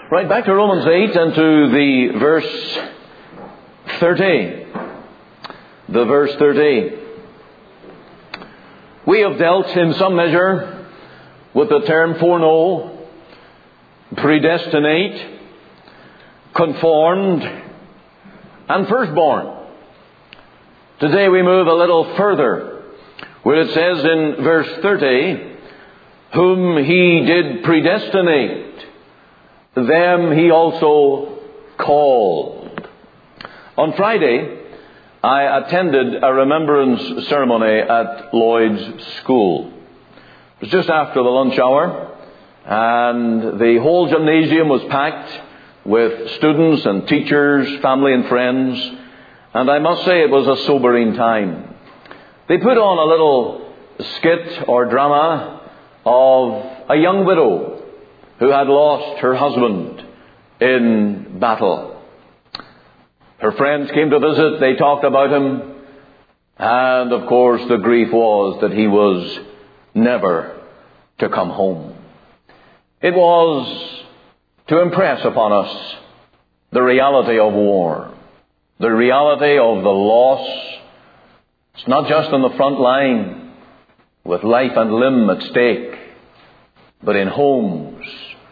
Right, back to Romans 8 and to the verse 30. The verse 30. We have dealt in some measure with the term foreknow, predestinate, conformed, and firstborn. Today we move a little further, where it says in verse 30, whom he did predestinate, them he also called. On Friday, I attended a remembrance ceremony at Lloyd's School. It was just after the lunch hour, and the whole gymnasium was packed with students and teachers, family and friends, and I must say it was a sobering time. They put on a little skit or drama of a young widow who had lost her husband in battle. Her friends came to visit, they talked about him, and of course the grief was that he was never to come home. It was to impress upon us the reality of war, the reality of the loss. It's not just on the front line with life and limb at stake, but in homes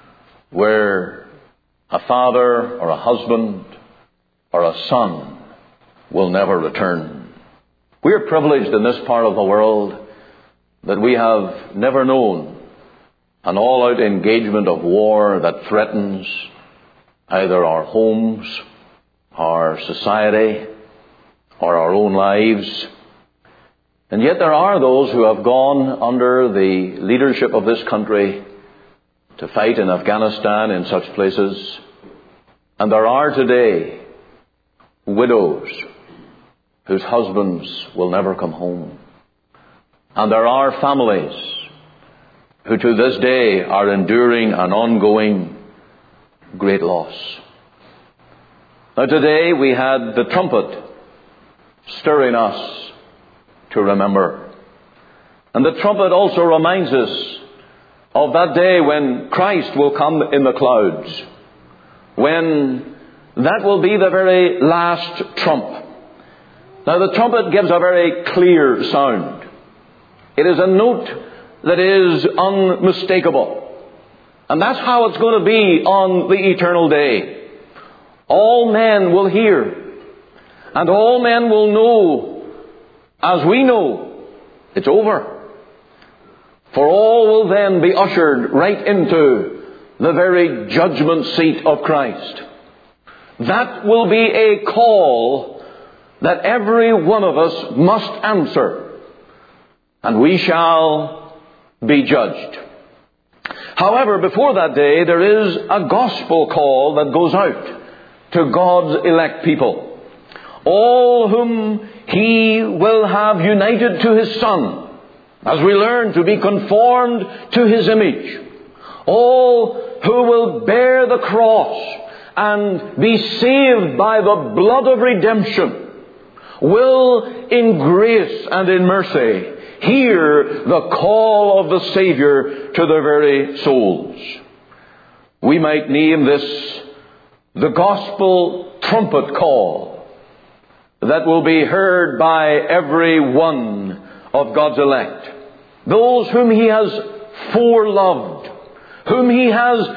where a father or a husband or a son will never return. We are privileged in this part of the world that we have never known an all-out engagement of war that threatens either our homes, our society, or our own lives. And yet there are those who have gone under the leadership of this country to fight in Afghanistan, in such places. And there are today widows whose husbands will never come home. And there are families who to this day are enduring an ongoing great loss. Now today we had the trumpet stirring us to remember. And the trumpet also reminds us of that day when Christ will come in the clouds, when that will be the very last trump. Now the trumpet gives a very clear sound. It is a note that is unmistakable. And that's how it's going to be on the eternal day. All men will hear, and all men will know, as we know, it's over. For all will then be ushered right into the very judgment seat of Christ. That will be a call that every one of us must answer, and we shall be judged. However, before that day, there is a gospel call that goes out to God's elect people. All whom He will have united to His Son, as we learn to be conformed to His image. All who will bear the cross and be saved by the blood of redemption will, in grace and in mercy, hear the call of the Savior to their very souls. We might name this the gospel trumpet call that will be heard by every one of God's elect. Those whom He has foreloved, whom He has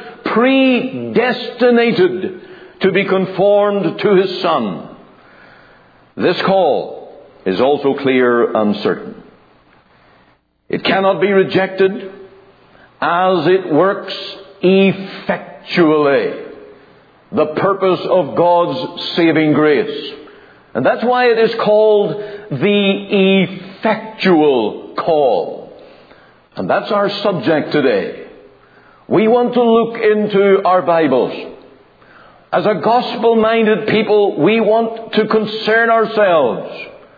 predestinated to be conformed to His Son. This call is also clear and certain. It cannot be rejected as it works effectually the purpose of God's saving grace. And that's why it is called the effectual call. And that's our subject today. We want to look into our Bibles. As a gospel-minded people, we want to concern ourselves.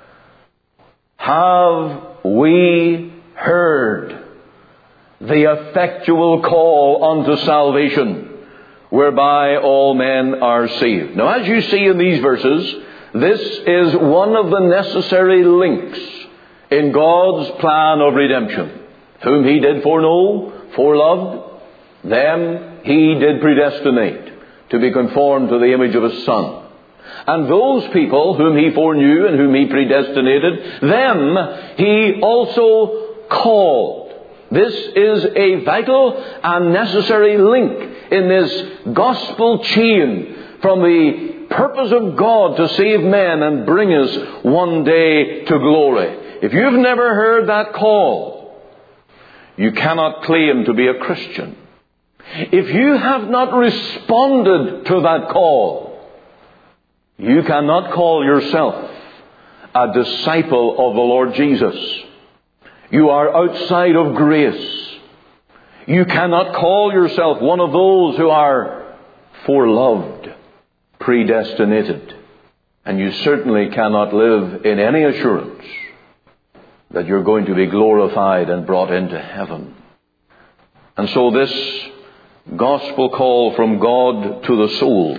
Have we heard the effectual call unto salvation, whereby all men are saved? Now, as you see in these verses, this is one of the necessary links in God's plan of redemption. Whom He did foreknow, foreloved, them He did predestinate to be conformed to the image of His Son. And those people whom He foreknew and whom He predestinated, them He also called. This is a vital and necessary link in this gospel chain from the purpose of God to save men and bring us one day to glory. If you've never heard that call, you cannot claim to be a Christian. If you have not responded to that call, you cannot call yourself a disciple of the Lord Jesus. You are outside of grace. You cannot call yourself one of those who are foreloved, predestinated. And you certainly cannot live in any assurance that you're going to be glorified and brought into heaven. And so this gospel call from God to the soul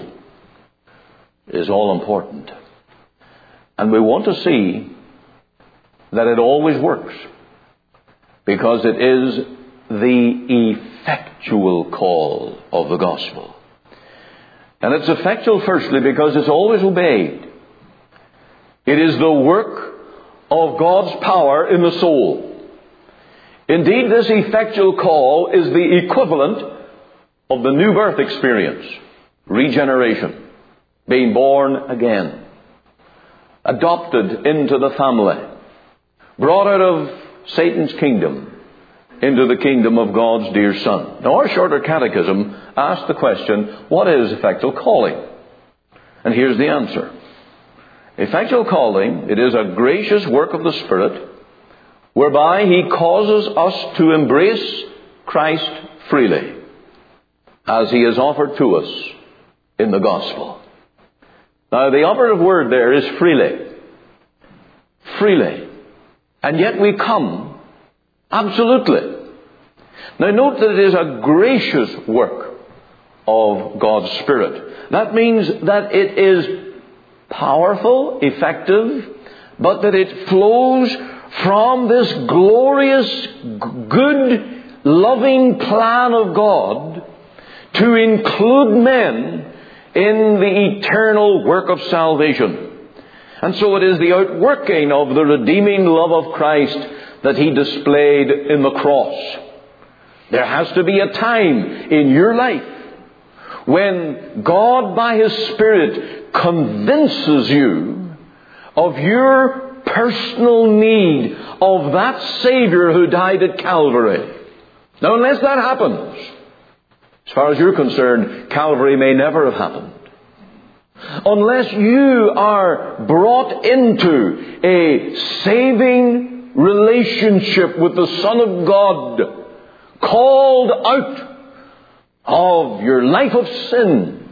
is all important. And we want to see that it always works, because it is the effectual call of the gospel. And it's effectual firstly because it's always obeyed. It is the work of God's power in the soul. Indeed, this effectual call is the equivalent of the new birth experience, regeneration, being born again, adopted into the family, brought out of Satan's kingdom into the kingdom of God's dear Son. Now, our shorter catechism asks the question, what is effectual calling? And here's the answer. Effectual calling, it is a gracious work of the Spirit, whereby He causes us to embrace Christ freely, as He is offered to us in the gospel. Now, the operative word there is freely. Freely. And yet we come absolutely. Now, note that it is a gracious work of God's Spirit. That means that it is powerful, effective, but that it flows from this glorious, good, loving plan of God to include men in the eternal work of salvation. And so it is the outworking of the redeeming love of Christ that He displayed in the cross. There has to be a time in your life when God by His Spirit convinces you of your personal need of that Savior who died at Calvary. Now, unless that happens, as far as you're concerned, Calvary may never have happened. Unless you are brought into a saving relationship with the Son of God, called out of your life of sin,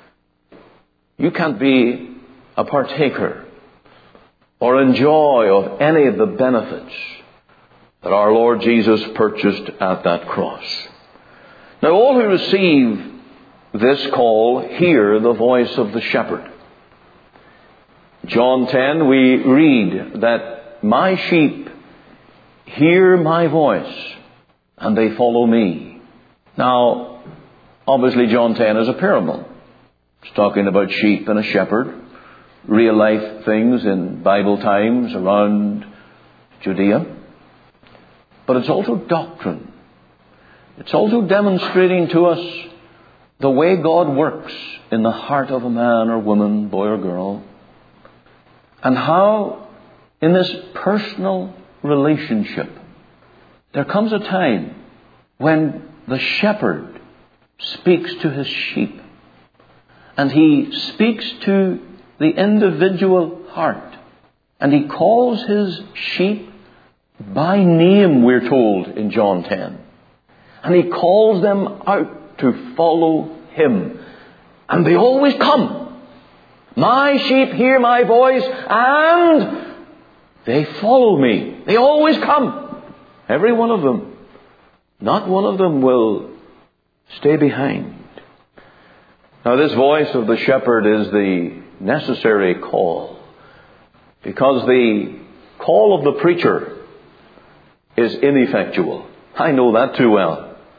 you can't be a partaker or enjoy of any of the benefits that our Lord Jesus purchased at that cross. Now, all who receive this call hear the voice of the shepherd. John 10, we read that my sheep hear my voice and they follow me. Now, obviously John 10 is a parable. It's talking about sheep and a shepherd, real life things in Bible times around Judea. But it's also doctrine. It's also demonstrating to us the way God works in the heart of a man or woman, boy or girl, and how in this personal relationship there comes a time when the shepherd speaks to his sheep, and he speaks to the individual heart, and he calls his sheep by name, we're told in John 10, and he calls them out to follow Him. And they always come. My sheep hear my voice and they follow me. They always come. Every one of them. Not one of them will stay behind. Now, this voice of the shepherd is the necessary call, because the call of the preacher is ineffectual. I know that too well.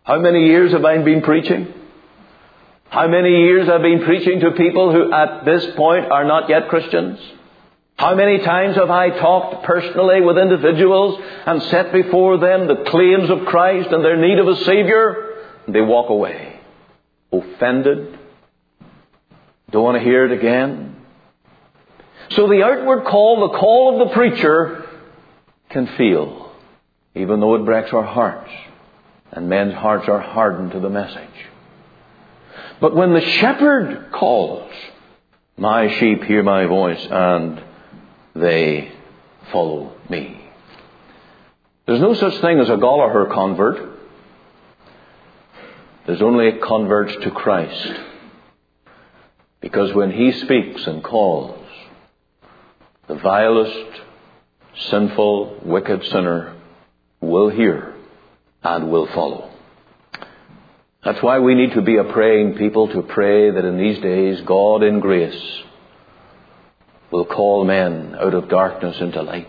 How many years have I been preaching? How many years have I been preaching to people who at this point are not yet Christians? How many times have I talked personally with individuals and set before them the claims of Christ and their need of a Savior? And they walk away, offended, don't want to hear it again. So the outward call, the call of the preacher, can feel, even though it breaks our hearts, and men's hearts are hardened to the message. But when the shepherd calls, my sheep hear my voice, and they follow me. There's no such thing as a Gallagher convert. There's only converts to Christ. Because when He speaks and calls, the vilest, sinful, wicked sinner will hear and will follow. That's why we need to be a praying people, to pray that in these days God in grace will call men out of darkness into light.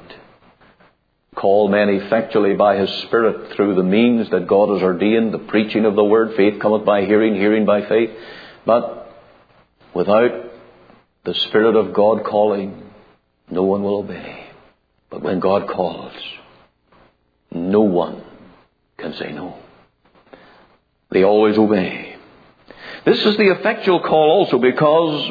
Call men effectually by His Spirit through the means that God has ordained, the preaching of the Word. Faith cometh by hearing, hearing by faith. But without the Spirit of God calling, no one will obey. But when God calls, no one can say no. They always obey. This is the effectual call also, because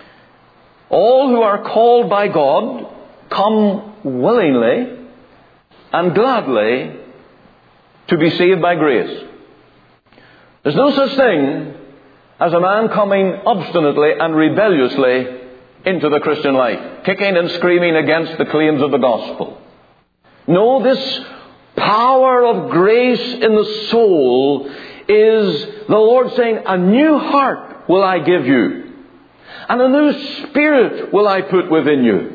all who are called by God come willingly and gladly to be saved by grace. There's no such thing as a man coming obstinately and rebelliously into the Christian life, kicking and screaming against the claims of the gospel. No, this power of grace in the soul is the Lord saying, a new heart will I give you, and a new spirit will I put within you.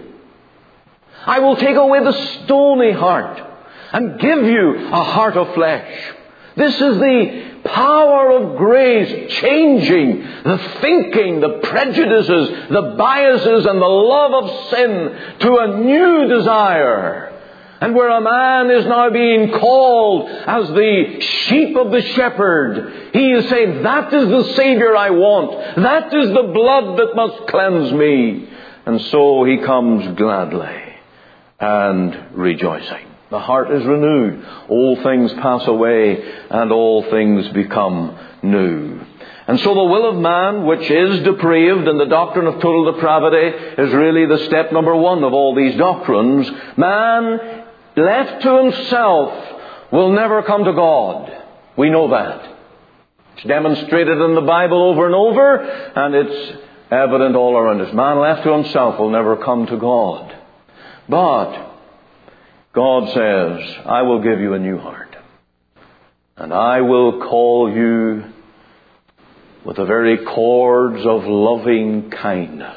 I will take away the stony heart and give you a heart of flesh. This is the power of grace changing the thinking, the prejudices, the biases and the love of sin to a new desire. And where a man is now being called as the sheep of the shepherd, he is saying, that is the Savior I want. That is the blood that must cleanse me. And so he comes gladly and rejoicing. The heart is renewed. All things pass away and all things become new. And so the will of man, which is depraved, and the doctrine of total depravity is really the step number one of all these doctrines. Man, left to himself, will never come to God. We know that. It's demonstrated in the Bible over and over, and it's evident all around us. Man left to himself will never come to God. But God says, I will give you a new heart. And I will call you with the very cords of loving kindness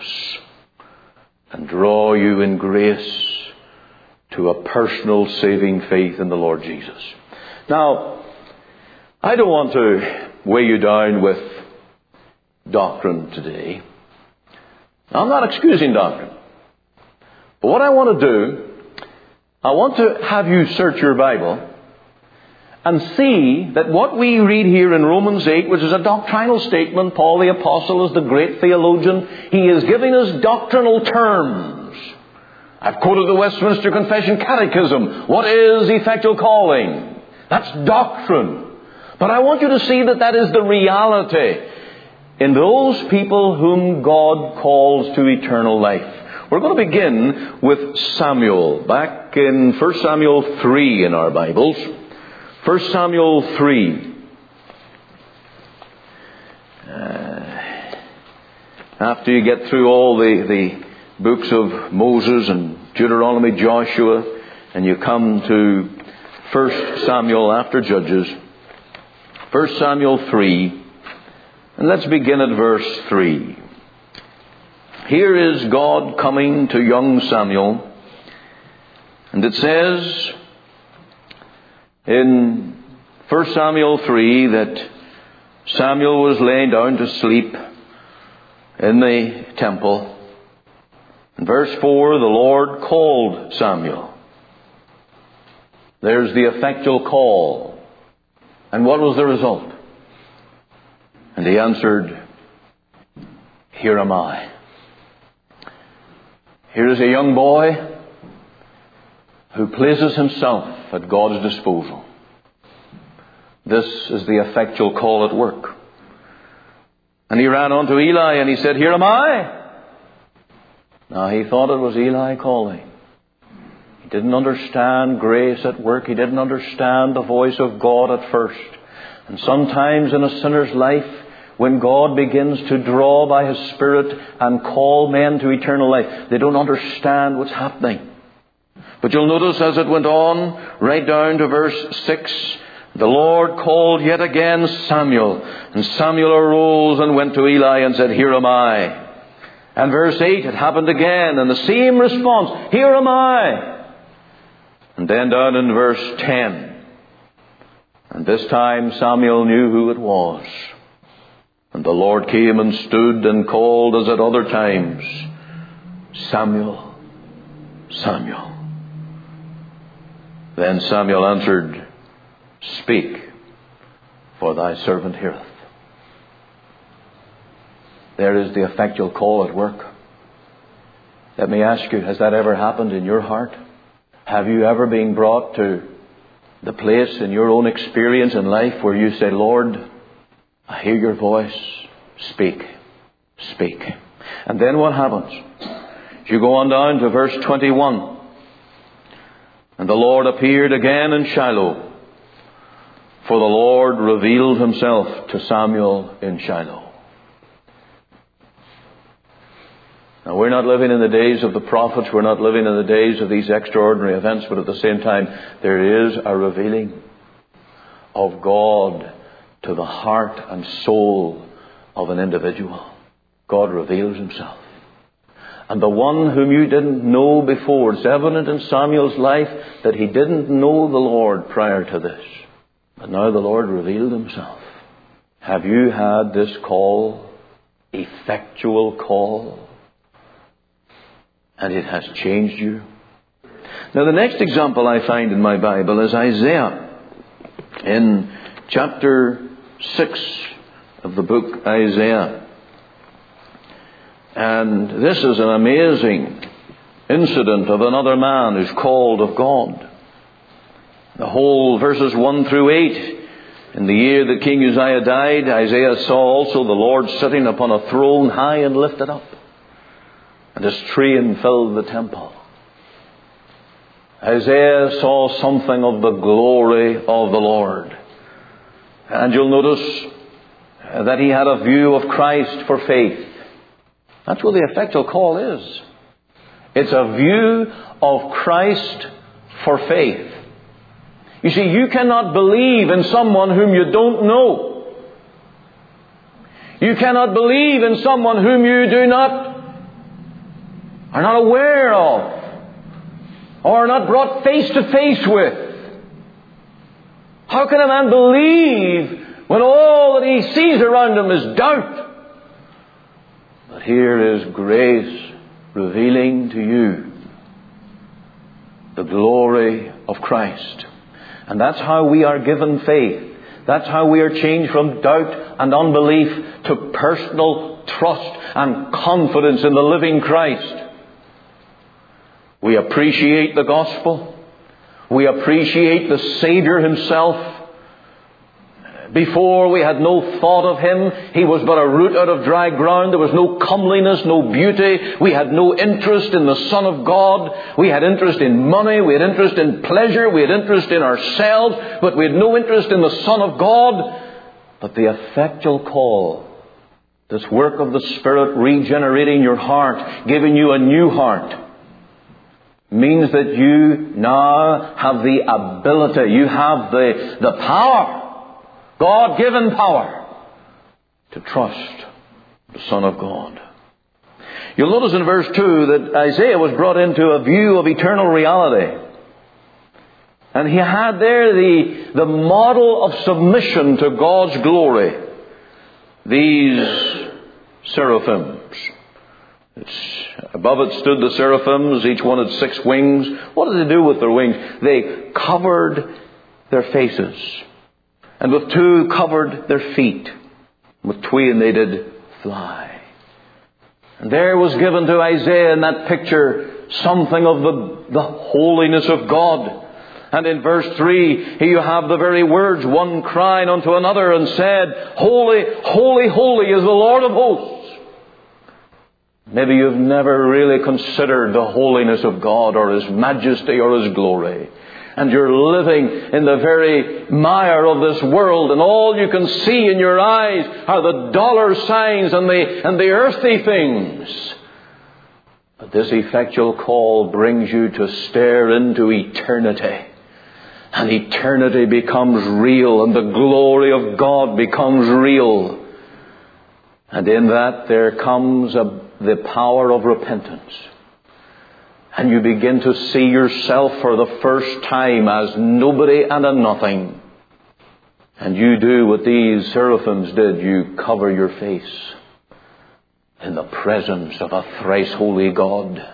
and draw you in grace to a personal saving faith in the Lord Jesus. Now, I don't want to weigh you down with doctrine today. I'm not excusing doctrine. But what I want to do, I want to have you search your Bible and see that what we read here in Romans 8, which is a doctrinal statement, Paul the Apostle is the great theologian. He is giving us doctrinal terms. I've quoted the Westminster Confession Catechism. What is effectual calling? That's doctrine. But I want you to see that that is the reality in those people whom God calls to eternal life. We're going to begin with Samuel, back in 1 Samuel 3 in our Bibles. 1 Samuel 3. After you get through all the books of Moses and Deuteronomy, Joshua, and you come to 1 Samuel after Judges. 1 Samuel 3. And let's begin at verse 3. Here is God coming to young Samuel. And it says in 1 Samuel 3 that Samuel was laying down to sleep in the temple. In verse 4, the Lord called Samuel. There's the effectual call. And what was the result? And he answered, "Here am I." Here is a young boy who places himself at God's disposal. This is the effectual call at work. And he ran on to Eli and he said, "Here am I." Now he thought it was Eli calling. He didn't understand grace at work. He didn't understand the voice of God at first. And sometimes in a sinner's life, when God begins to draw by His Spirit and call men to eternal life, they don't understand what's happening. But you'll notice as it went on, right down to verse 6, the Lord called yet again Samuel. And Samuel arose and went to Eli and said, "Here am I." And verse 8, it happened again, and the same response, "Here am I." And then down in verse 10, and this time Samuel knew who it was. And the Lord came and stood and called as at other times, "Samuel, Samuel." Then Samuel answered, "Speak, for thy servant heareth." There is the effectual call at work. Let me ask you, has that ever happened in your heart? Have you ever been brought to the place in your own experience in life where you say, "Lord, I hear your voice. Speak, speak." And then what happens? You go on down to verse 21. And the Lord appeared again in Shiloh, for the Lord revealed Himself to Samuel in Shiloh. Now, we're not living in the days of the prophets. We're not living in the days of these extraordinary events. But at the same time, there is a revealing of God to the heart and soul of an individual. God reveals Himself. And the one whom you didn't know before, it's evident in Samuel's life that he didn't know the Lord prior to this. But now the Lord revealed Himself. Have you had this call, effectual call? And it has changed you? Now the next example I find in my Bible is Isaiah. In chapter 6 of the book Isaiah. And this is an amazing incident of another man who's called of God. The whole verses 1 through 8. In the year that King Uzziah died, Isaiah saw also the Lord sitting upon a throne high and lifted up, and His train filled the temple. Isaiah saw something of the glory of the Lord. And you'll notice that he had a view of Christ for faith. That's what the effectual call is. It's a view of Christ for faith. You see, you cannot believe in someone whom you don't know. You cannot believe in someone whom you are not aware of, or are not brought face to face with. How can a man believe when all that he sees around him is doubt? But here is grace revealing to you the glory of Christ. And that's how we are given faith. That's how we are changed from doubt and unbelief to personal trust and confidence in the living Christ. We appreciate the gospel. We appreciate the Savior Himself. Before, we had no thought of Him. He was but a root out of dry ground. There was no comeliness, no beauty. We had no interest in the Son of God. We had interest in money. We had interest in pleasure. We had interest in ourselves. But we had no interest in the Son of God. But the effectual call, this work of the Spirit regenerating your heart, giving you a new heart, means that you now have the ability, you have the power, God-given power, to trust the Son of God. You'll notice in verse 2 that Isaiah was brought into a view of eternal reality. And he had there the model of submission to God's glory. These seraphims. Above it stood the seraphims. Each one had 6 wings. What did they do with their wings? They covered their faces. and with two covered their feet. With twain they did fly. And there was given to Isaiah in that picture something of the holiness of God. And in verse 3, here you have the very words, one crying unto another and said, Holy, holy, holy is the Lord of hosts. Maybe you've never really considered the holiness of God or His majesty or His glory. And you're living in the very mire of this world, and all you can see in your eyes are the dollar signs and the earthly things. But this effectual call brings you to stare into eternity. And eternity becomes real, and the glory of God becomes real. And in that there comes the power of repentance. And you begin to see yourself for the first time as nobody and a nothing. And you do what these seraphims did. You cover your face in the presence of a thrice holy God.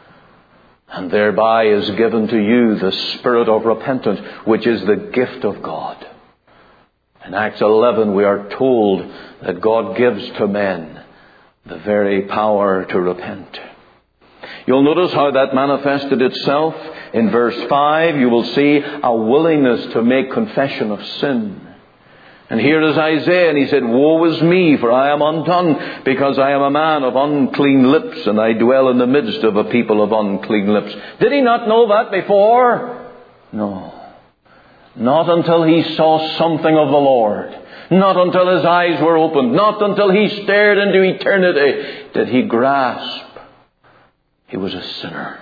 And thereby is given to you the spirit of repentance, which is the gift of God. In Acts 11 we are told that God gives to men the very power to repent. You'll notice how that manifested itself. In verse 5, you will see a willingness to make confession of sin. And here is Isaiah, and he said, Woe is me, for I am undone, because I am a man of unclean lips, and I dwell in the midst of a people of unclean lips. Did he not know that before? No. Not until he saw something of the Lord. Not until his eyes were opened. Not until he stared into eternity did he grasp he was a sinner.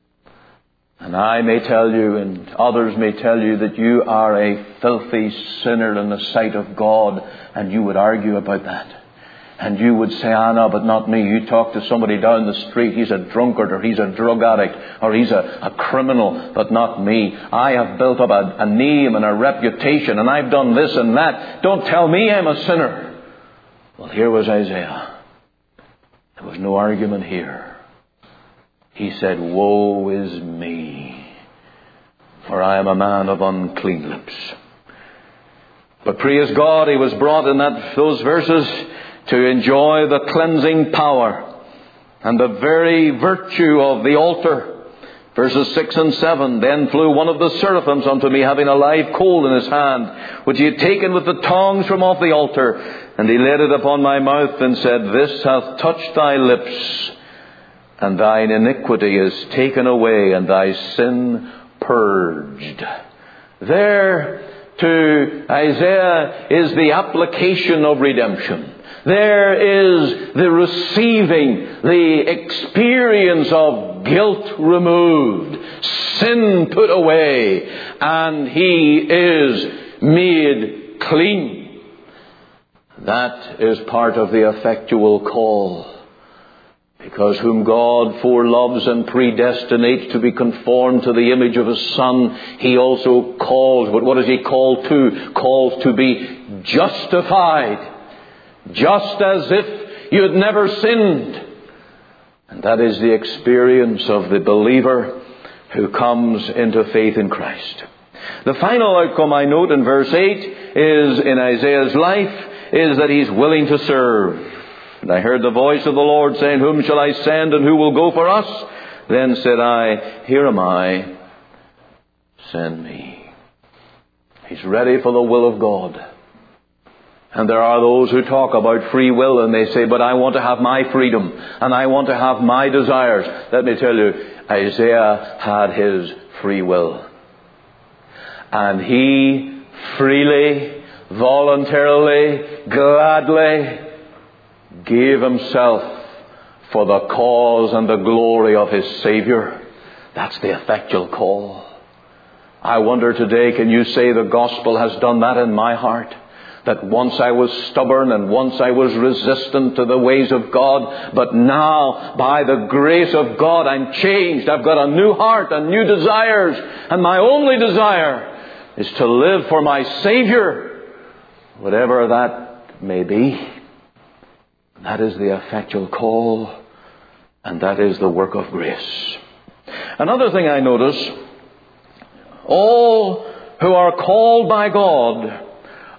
And I may tell you, and others may tell you, that you are a filthy sinner in the sight of God, and you would argue about that. And you would say, no, but not me. You talk to somebody down the street, he's a drunkard, or he's a drug addict, or he's a criminal, but not me. I have built up a name and a reputation, and I've done this and that. Don't tell me I'm a sinner. Well, here was Isaiah. There was no argument here. He said, Woe is me, for I am a man of unclean lips. But praise God, he was brought in those verses to enjoy the cleansing power and the very virtue of the altar. Verses 6 and 7, Then flew one of the seraphims unto me, having a live coal in his hand, which he had taken with the tongs from off the altar. And he laid it upon my mouth and said, This hath touched thy lips, and thine iniquity is taken away, and thy sin purged. There to Isaiah is the application of redemption. There is the receiving, the experience of guilt removed, sin put away, and he is made clean. That is part of the effectual call. Because whom God foreloves and predestinates to be conformed to the image of His Son, He also calls. But what is He called to? Calls to be justified. Just as if you had never sinned. And that is the experience of the believer who comes into faith in Christ. The final outcome I note in verse 8 is, in Isaiah's life, is that he's willing to serve. And I heard the voice of the Lord saying, Whom shall I send, and who will go for us? Then said I, Here am I, send me. He's ready for the will of God. And there are those who talk about free will, and they say, But I want to have my freedom, and I want to have my desires. Let me tell you, Isaiah had his free will. And he freely, voluntarily, gladly gave himself for the cause and the glory of his Savior. That's the effectual call. I wonder today, can you say the gospel has done that in my heart? That once I was stubborn and once I was resistant to the ways of God, but now, by the grace of God, I'm changed. I've got a new heart and new desires, and my only desire is to live for my Savior, whatever that may be. That is the effectual call, and that is the work of grace. Another thing I notice, all who are called by God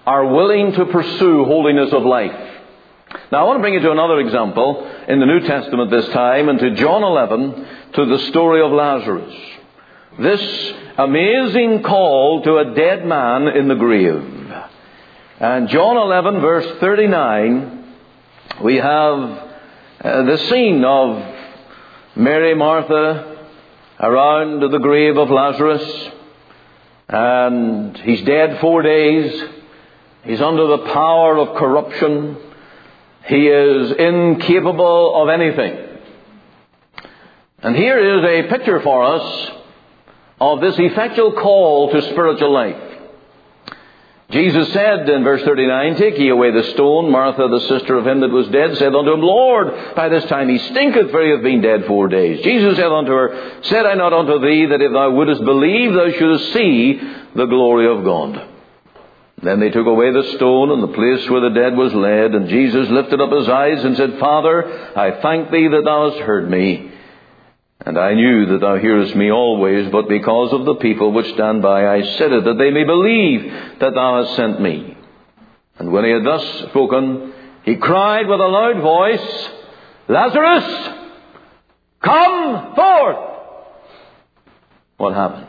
are willing to pursue holiness of life. Now I want to bring you to another example in the New Testament this time, and to John 11, to the story of Lazarus. This amazing call to a dead man in the grave. And John 11 verse 39, we have the scene of Mary, Martha, around the grave of Lazarus. And he's dead 4 days. He's under the power of corruption. He is incapable of anything. And here is a picture for us of this effectual call to spiritual life. Jesus said in verse 39, "Take ye away the stone." Martha, the sister of him that was dead, said unto him, "Lord, by this time he stinketh, for he hath been dead 4 days." Jesus said unto her, "Said I not unto thee, that if thou wouldest believe, thou shouldest see the glory of God?" Then they took away the stone, and the place where the dead was laid. And Jesus lifted up his eyes and said, "Father, I thank thee that thou hast heard me. And I knew that thou hearest me always, but because of the people which stand by, I said it, that they may believe that thou hast sent me." And when he had thus spoken, he cried with a loud voice, "Lazarus, come forth!" What happened?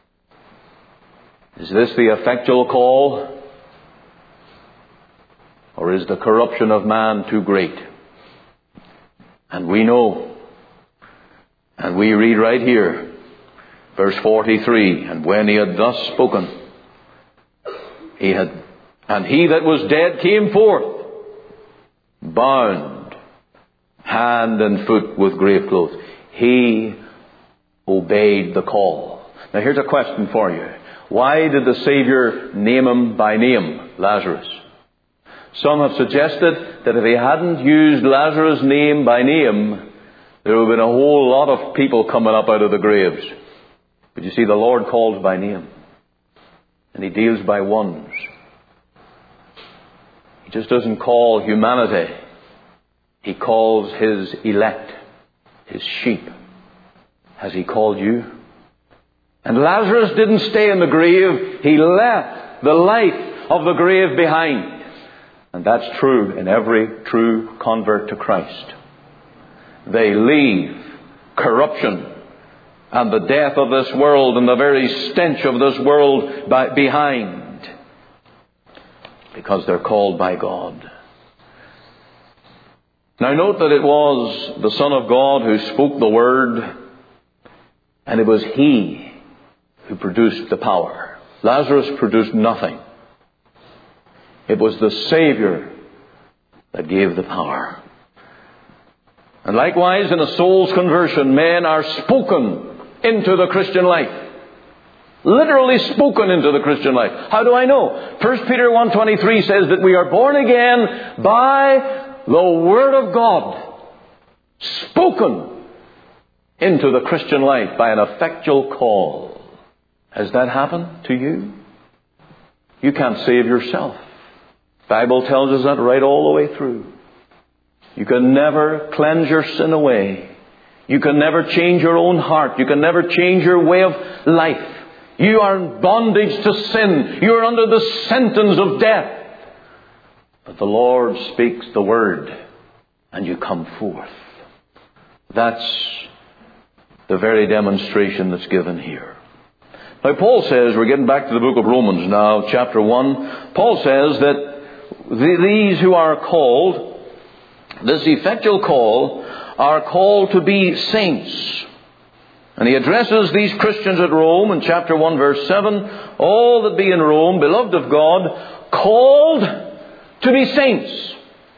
Is this the effectual call? Or is the corruption of man too great? And we know. And we read right here, verse 43, "And when he had thus spoken, and he that was dead came forth, bound hand and foot with grave clothes." He obeyed the call. Now here's a question for you. Why did the Savior name him by name, Lazarus? Some have suggested that if he hadn't used Lazarus' name by name, there would have been a whole lot of people coming up out of the graves. But you see, the Lord calls by name. And he deals by ones. He just doesn't call humanity. He calls his elect, his sheep. Has he called you? And Lazarus didn't stay in the grave. He left the life of the grave behind. And that's true in every true convert to Christ. They leave corruption and the death of this world and the very stench of this world behind, because they're called by God. Now note that it was the Son of God who spoke the word, and it was he who produced the power. Lazarus produced nothing. It was the Savior that gave the power. And likewise, in a soul's conversion, men are spoken into the Christian life. Literally spoken into the Christian life. How do I know? 1 Peter 1:23 says that we are born again by the Word of God. Spoken into the Christian life by an effectual call. Has that happened to you? You can't save yourself. The Bible tells us that right all the way through. You can never cleanse your sin away. You can never change your own heart. You can never change your way of life. You are in bondage to sin. You are under the sentence of death. But the Lord speaks the word and you come forth. That's the very demonstration that's given here. Now Paul says, we're getting back to the book of Romans now, chapter 1. Paul says that these who are called, this effectual call, are called to be saints. And he addresses these Christians at Rome in chapter 1 verse 7. All that be in Rome, beloved of God, called to be saints.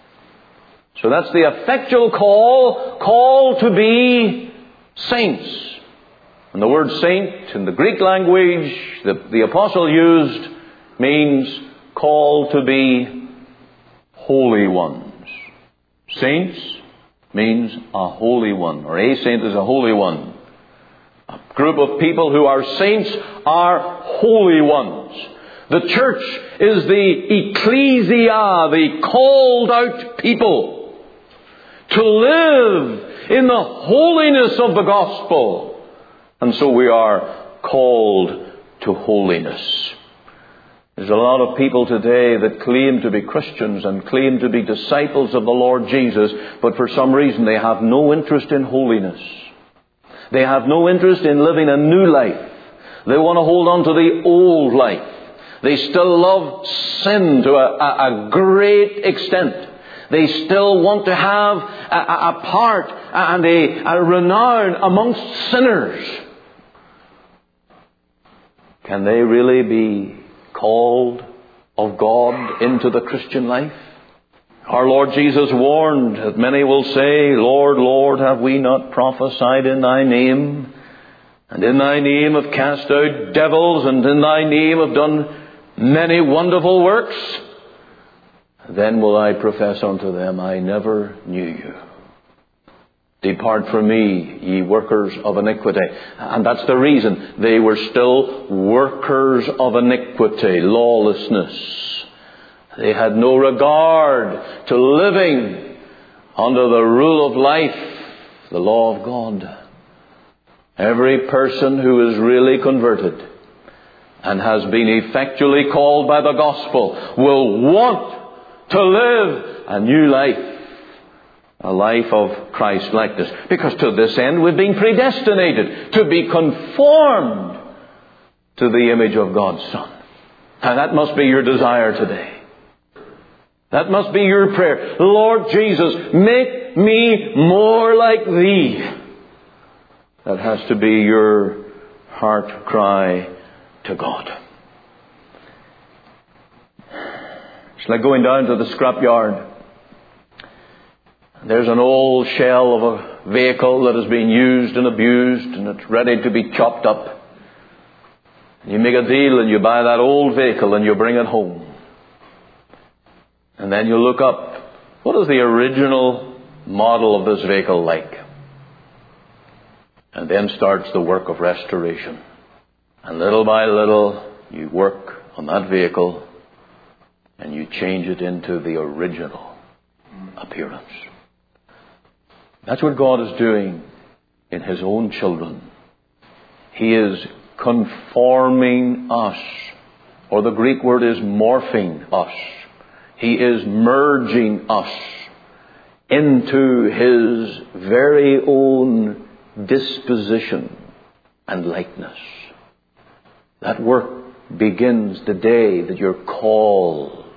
So that's the effectual call, called to be saints. And the word saint in the Greek language that the apostle used means called to be holy ones. Saints means a holy one, or a saint is a holy one. A group of people who are saints are holy ones. The church is the ecclesia, the called out people, to live in the holiness of the gospel. And so we are called to holiness. There's a lot of people today that claim to be Christians and claim to be disciples of the Lord Jesus, but for some reason they have no interest in holiness. They have no interest in living a new life. They want to hold on to the old life. They still love sin to a great extent. They still want to have a part and a renown amongst sinners. Can they really be called of God into the Christian life? Our Lord Jesus warned that many will say, Lord, Lord, have we not prophesied in thy name? And in thy name have cast out devils, and in thy name have done many wonderful works? Then will I profess unto them, I never knew you. Depart from me, ye workers of iniquity. And that's the reason they were still workers of iniquity, lawlessness. They had no regard to living under the rule of life, the law of God. Every person who is really converted and has been effectually called by the gospel will want to live a new life. A life of Christ-likeness. Because to this end we've been predestinated to be conformed to the image of God's Son. And that must be your desire today. That must be your prayer. Lord Jesus, make me more like Thee. That has to be your heart cry to God. It's like going down to the scrapyard. There's an old shell of a vehicle that has been used and abused, and it's ready to be chopped up. And you make a deal and you buy that old vehicle and you bring it home. And then you look up, what is the original model of this vehicle like? And then starts the work of restoration. And little by little you work on that vehicle and you change it into the original appearance. That's what God is doing in His own children. He is conforming us, or the Greek word is morphing us. He is merging us into His very own disposition and likeness. That work begins the day that you're called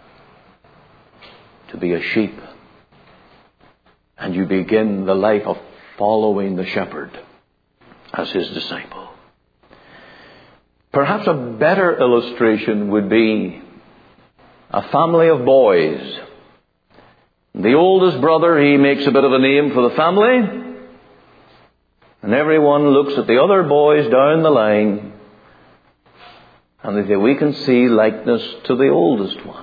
to be a sheep. And you begin the life of following the shepherd as his disciple. Perhaps a better illustration would be a family of boys. The oldest brother, he makes a bit of a name for the family. And everyone looks at the other boys down the line. And they say, we can see likeness to the oldest one.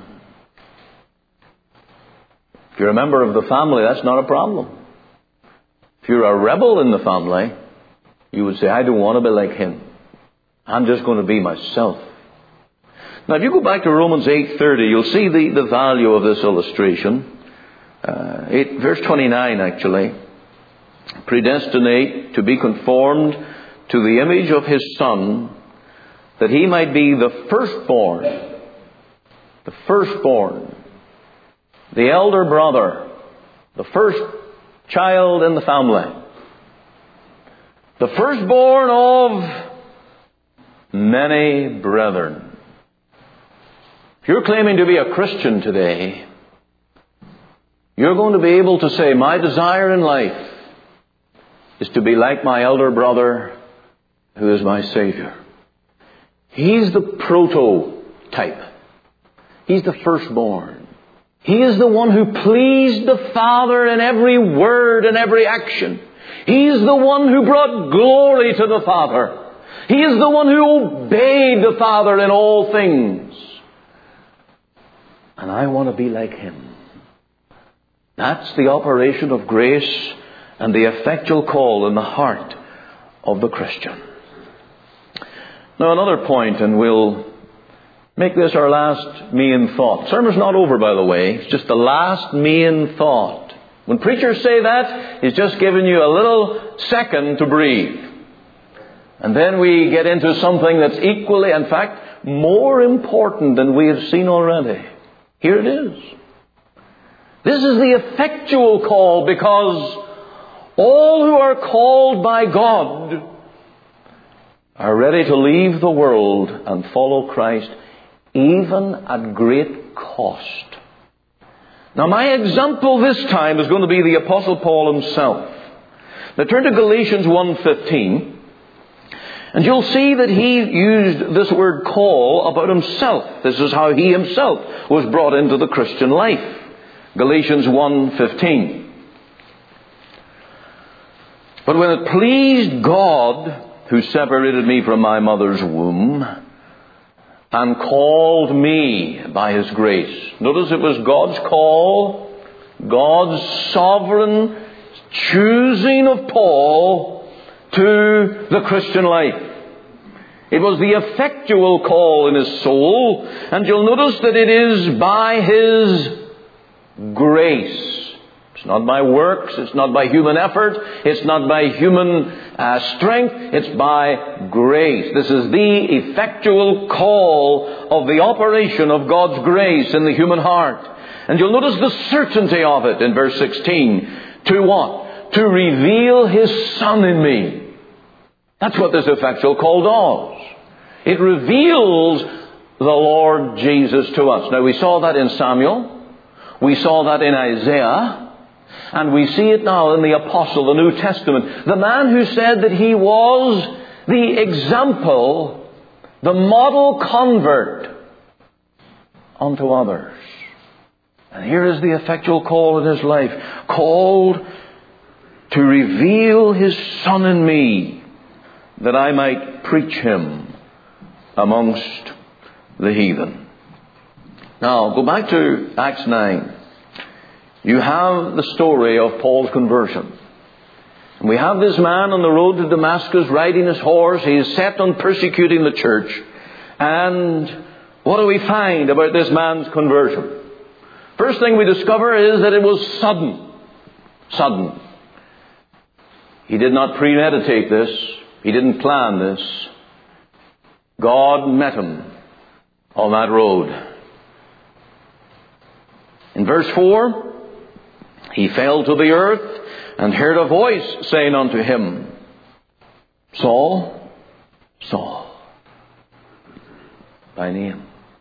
If you're a member of the family, that's not a problem. If you're a rebel in the family, you would say, I don't want to be like him. I'm just going to be myself. Now, if you go back to Romans 8:30, you'll see the value of this illustration. Verse 29, actually. Predestinate to be conformed to the image of His Son, that He might be the firstborn. The firstborn. The elder brother, the first child in the family, the firstborn of many brethren. If you're claiming to be a Christian today, you're going to be able to say, my desire in life is to be like my elder brother who is my Savior. He's the prototype. He's the firstborn. He is the one who pleased the Father in every word and every action. He is the one who brought glory to the Father. He is the one who obeyed the Father in all things. And I want to be like Him. That's the operation of grace and the effectual call in the heart of the Christian. Now, another point, and we'll make this our last main thought. The sermon's not over, by the way. It's just the last main thought. When preachers say that, he's just giving you a little second to breathe. And then we get into something that's equally, in fact, more important than we have seen already. Here it is. This is the effectual call, because all who are called by God are ready to leave the world and follow Christ, even at great cost. Now, my example this time is going to be the Apostle Paul himself. Now, turn to Galatians 1:15, and you'll see that he used this word call about himself. This is how he himself was brought into the Christian life. Galatians 1:15. But when it pleased God, who separated me from my mother's womb and called me by His grace. Notice it was God's call, God's sovereign choosing of Paul to the Christian life. It was the effectual call in his soul, and you'll notice that it is by His grace. It's not by works, it's not by human effort, it's not by human strength, it's by grace. This is the effectual call of the operation of God's grace in the human heart. And you'll notice the certainty of it in verse 16. To what? To reveal His Son in me. That's what this effectual call does. It reveals the Lord Jesus to us. Now, we saw that in Samuel. We saw that in Isaiah. And we see it now in the Apostle, the New Testament. The man who said that he was the example, the model convert unto others. And here is the effectual call in his life. Called to reveal His Son in me, that I might preach Him amongst the heathen. Now, go back to Acts 9. You have the story of Paul's conversion. And we have this man on the road to Damascus riding his horse. He is set on persecuting the church. And what do we find about this man's conversion? First thing we discover is that it was sudden. Sudden. He did not premeditate this. He didn't plan this. God met him on that road. In verse 4, he fell to the earth and heard a voice saying unto him, Saul, Saul, thy name.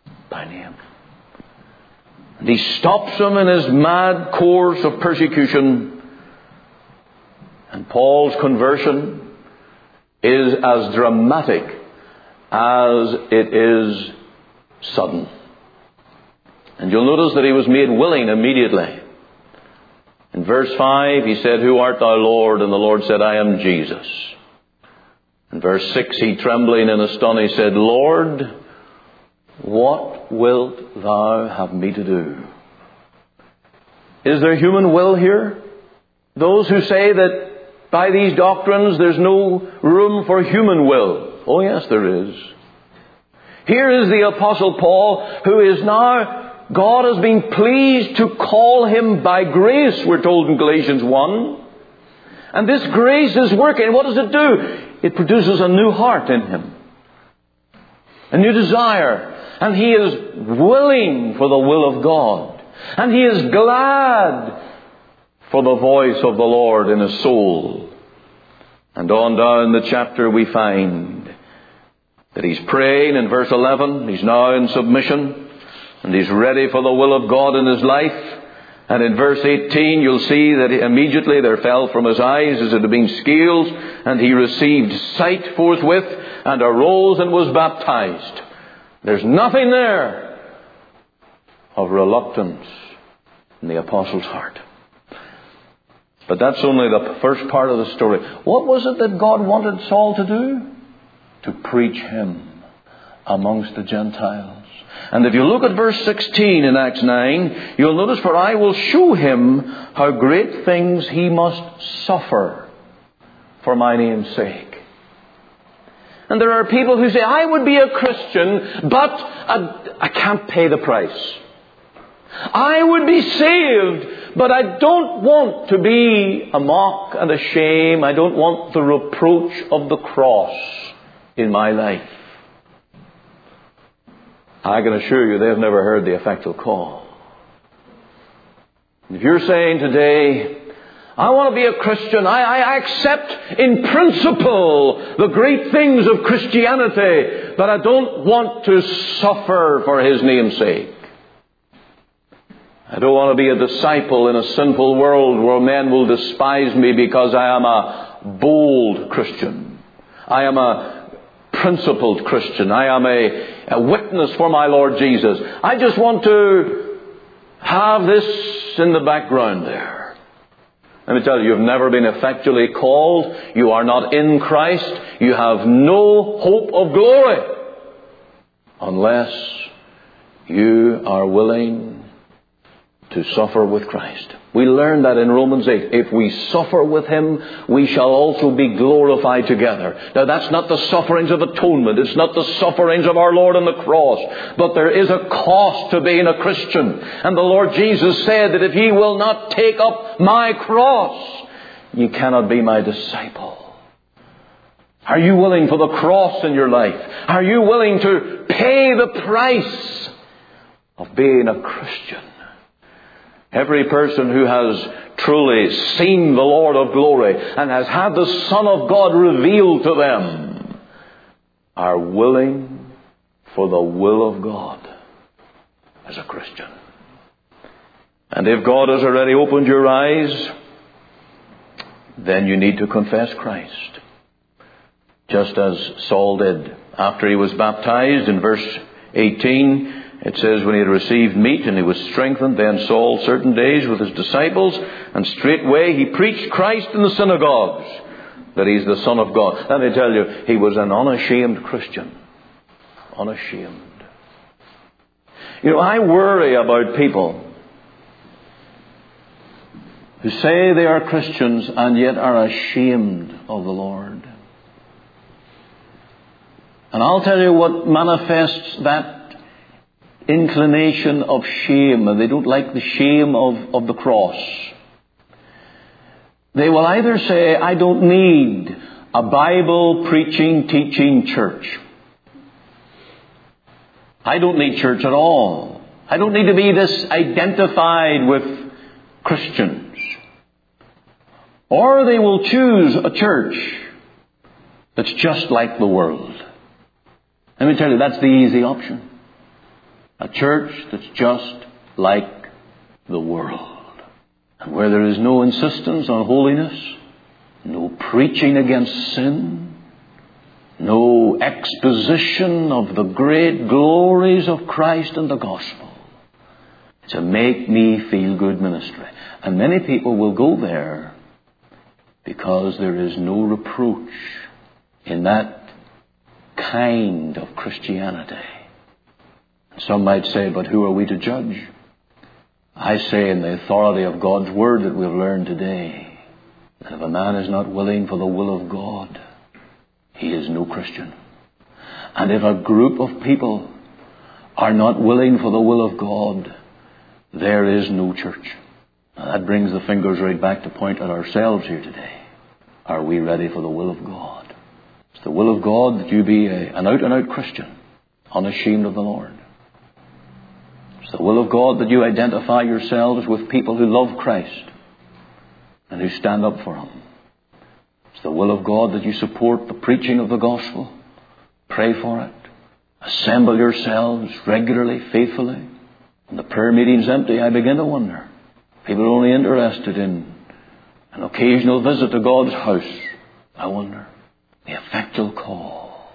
And he stops him in his mad course of persecution. And Paul's conversion is as dramatic as it is sudden. And you'll notice that he was made willing immediately. In verse 5, he said, Who art thou, Lord? And the Lord said, I am Jesus. In verse 6, he trembling and astonished said, Lord, what wilt thou have me to do? Is there human will here? Those who say that by these doctrines there's no room for human will. Oh yes, there is. Here is the Apostle Paul, who is now, God has been pleased to call him by grace, we're told in Galatians 1. And this grace is working. What does it do? It produces a new heart in him. A new desire. And he is willing for the will of God. And he is glad for the voice of the Lord in his soul. And on down the chapter we find that he's praying in verse 11. He's now in submission. And he's ready for the will of God in his life. And in verse 18 you'll see that immediately there fell from his eyes as it had been scales. And he received sight forthwith and arose and was baptized. There's nothing there of reluctance in the apostle's heart. But that's only the first part of the story. What was it that God wanted Saul to do? To preach him amongst the Gentiles. And if you look at verse 16 in Acts 9, you'll notice, For I will show him how great things he must suffer for my name's sake. And there are people who say, I would be a Christian, but I can't pay the price. I would be saved, but I don't want to be a mock and a shame. I don't want the reproach of the cross in my life. I can assure you they've never heard the effectual call. If you're saying today, I want to be a Christian, I accept in principle the great things of Christianity, but I don't want to suffer for His name's sake. I don't want to be a disciple in a sinful world where men will despise me because I am a bold Christian. I am a principled Christian. I am a witness for my Lord Jesus. I just want to have this in the background there. Let me tell you, you've never been effectually called. You are not in Christ. You have no hope of glory unless you are willing to suffer with Christ. We learn that in Romans 8. If we suffer with Him, we shall also be glorified together. Now that's not the sufferings of atonement. It's not the sufferings of our Lord on the cross. But there is a cost to being a Christian. And the Lord Jesus said that if ye will not take up my cross, ye cannot be my disciple. Are you willing for the cross in your life? Are you willing to pay the price of being a Christian? Every person who has truly seen the Lord of glory and has had the Son of God revealed to them are willing for the will of God as a Christian. And if God has already opened your eyes, then you need to confess Christ. Just as Saul did after he was baptized in verse 18. It says, when he had received meat and he was strengthened, then Saul certain days with his disciples, and straightway he preached Christ in the synagogues, that He's the Son of God. Let me tell you, he was an unashamed Christian. Unashamed. You know, I worry about people who say they are Christians and yet are ashamed of the Lord. And I'll tell you what manifests that inclination of shame, and they don't like the shame of the cross. They will either say, I don't need a Bible preaching, teaching church. I don't need church at all. I don't need to be this identified with Christians. Or they will choose a church that's just like the world. Let me tell you, that's the easy option. A church that's just like the world. And where there is no insistence on holiness, no preaching against sin, no exposition of the great glories of Christ and the gospel. It's a make me feel good ministry. And many people will go there because there is no reproach in that kind of Christianity. Some might say, but who are we to judge? I say in the authority of God's Word that we've learned today, that if a man is not willing for the will of God, he is no Christian. And if a group of people are not willing for the will of God, there is no church. Now that brings the fingers right back to point at ourselves here today. Are we ready for the will of God? It's the will of God that you be an out-and-out Christian, unashamed of the Lord. It's the will of God that you identify yourselves with people who love Christ and who stand up for Him. It's the will of God that you support the preaching of the gospel, pray for it, assemble yourselves regularly, faithfully. When the prayer meeting's empty, I begin to wonder. People are only interested in an occasional visit to God's house. I wonder. The effectual call.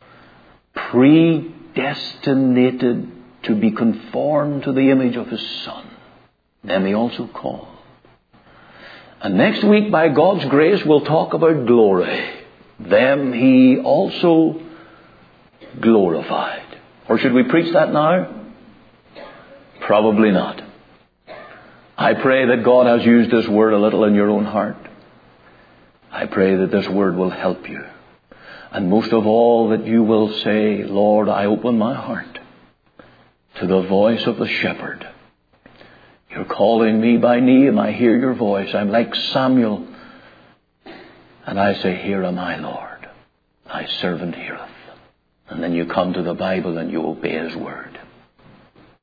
Predestinated to be conformed to the image of His Son. Them He also called. And next week, by God's grace, we'll talk about glory. Them He also glorified. Or should we preach that now? Probably not. I pray that God has used this word a little in your own heart. I pray that this word will help you. And most of all, that you will say, Lord, I open my heart to the voice of the shepherd. You're calling me by name. I hear your voice. I'm like Samuel. And I say, here am I, Lord. Thy servant heareth. And then you come to the Bible and you obey His word.